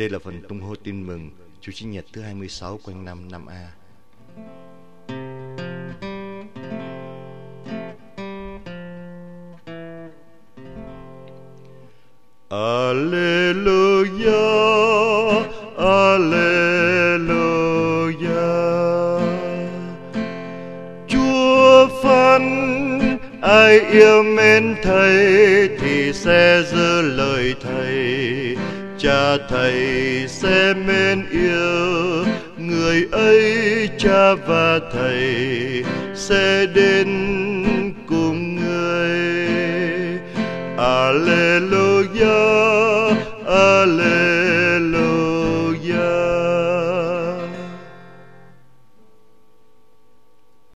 Đây là phần tung hô tin mừng Chủ Nhật thứ 26 quanh năm 5A. Alleluia, Alleluia. Chúa phán ai yêu mến Thầy thì sẽ giữ lời Thầy. Cha Thầy sẽ mến yêu người ấy, Cha và Thầy sẽ đến